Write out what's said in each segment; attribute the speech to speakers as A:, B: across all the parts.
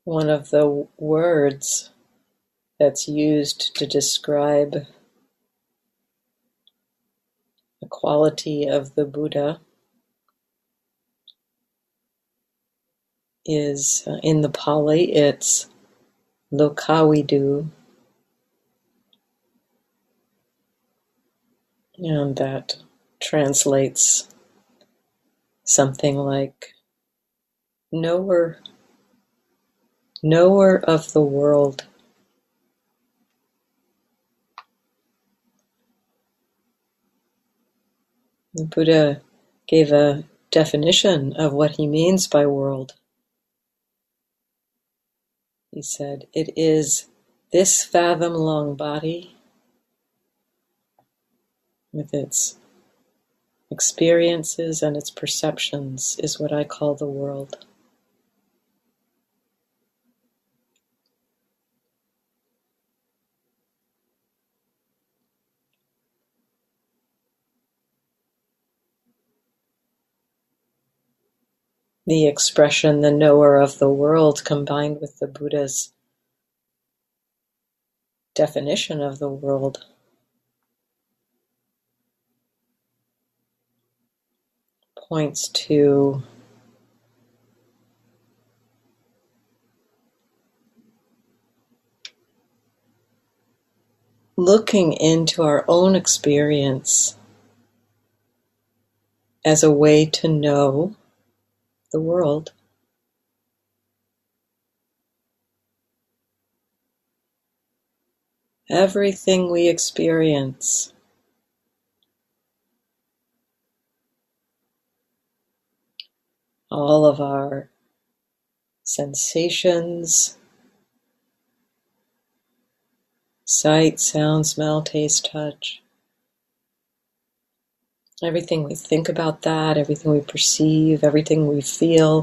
A: One of the words that's used to describe the quality of the Buddha is, in the Pali, it's Lokavidu, and that translates something like knower of the world. The Buddha gave a definition of what he means by world. He said, "It is this fathom-long body with its experiences and its perceptions is what I call the world." The expression, the knower of the world, combined with the Buddha's definition of the world, points to looking into our own experience as a way to know the world. Everything we experience all of our sensations, sight, sound, smell, taste, touch, everything we think about that, everything we perceive, everything we feel,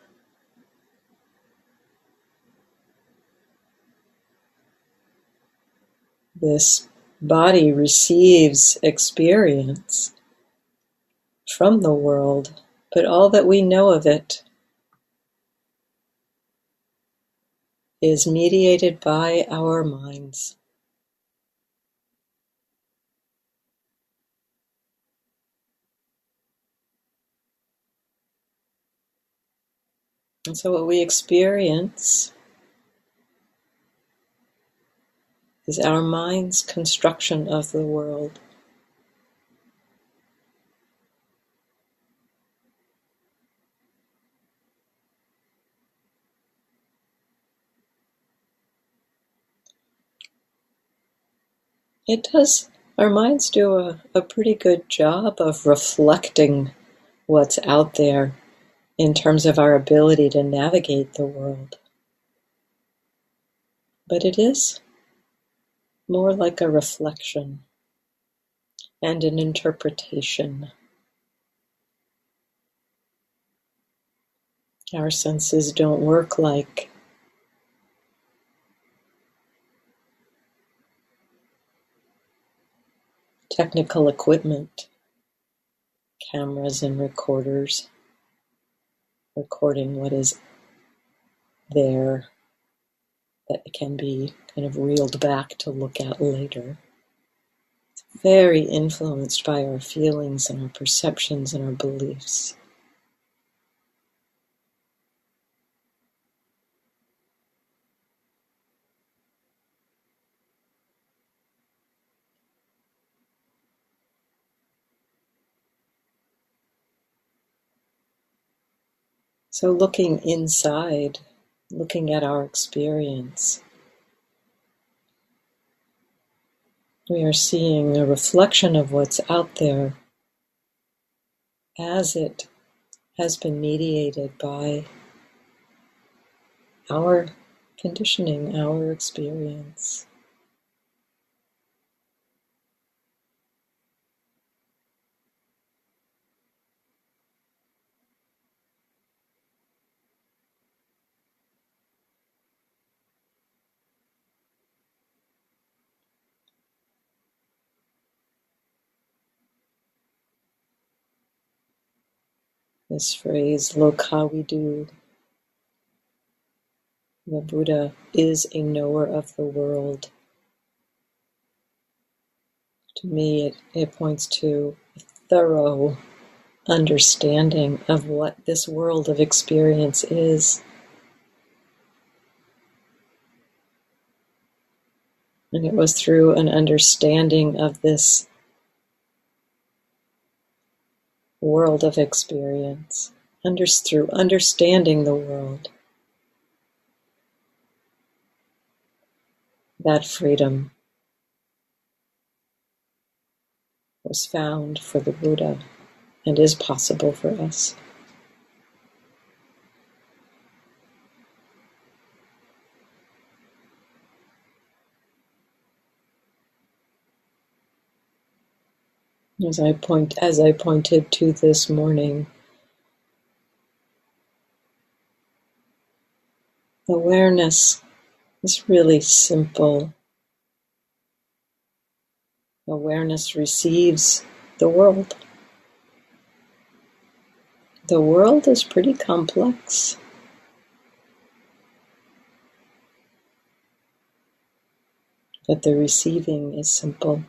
A: this body receives experience from the world, but all that we know of it is mediated by our minds. And so what we experience is our mind's construction of the world. Our minds do a pretty good job of reflecting what's out there in terms of our ability to navigate the world. But it is more like a reflection and an interpretation. Our senses don't work like technical equipment, cameras and recorders, recording what is there that can be kind of reeled back to look at later. It's very influenced by our feelings and our perceptions and our beliefs. So looking inside, looking at our experience, we are seeing a reflection of what's out there as it has been mediated by our conditioning, our experience. This phrase, Lokavidu, The Buddha is a knower of the world. To me, it points to a thorough understanding of what this world of experience is. And it was through an understanding of this world of experience, through understanding the world, that freedom was found for the Buddha and is possible for us. As I pointed to this morning, awareness is really simple. Awareness receives the world. The world is pretty complex. But the receiving is simple.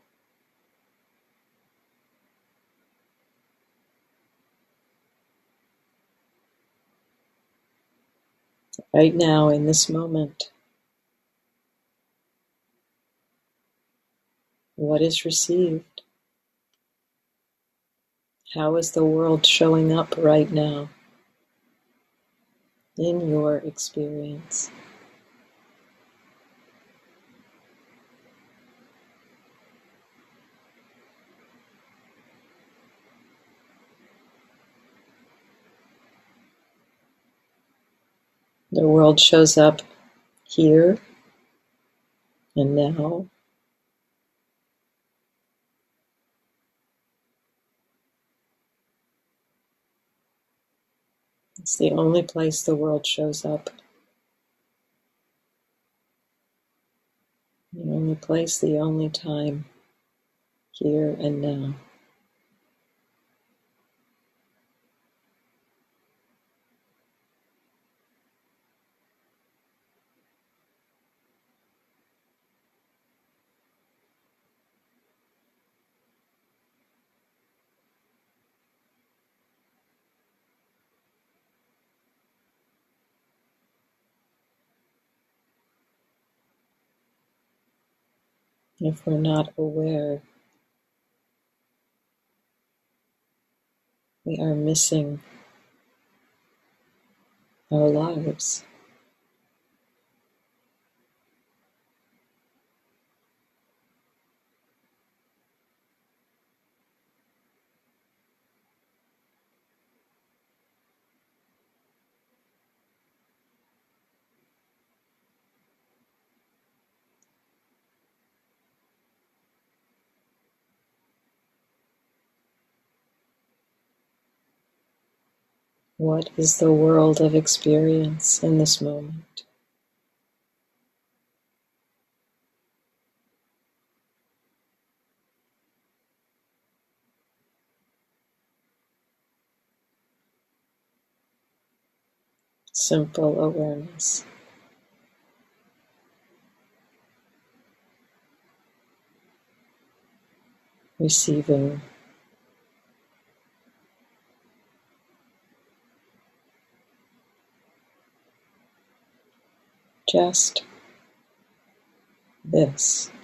A: Right now, in this moment, what is received? How is the world showing up right now in your experience? The world shows up here and now. It's the only place the world shows up. The only place, the only time, here and now. If we're not aware, we are missing our lives. What is the world of experience in this moment? Simple awareness. Receiving. Just this.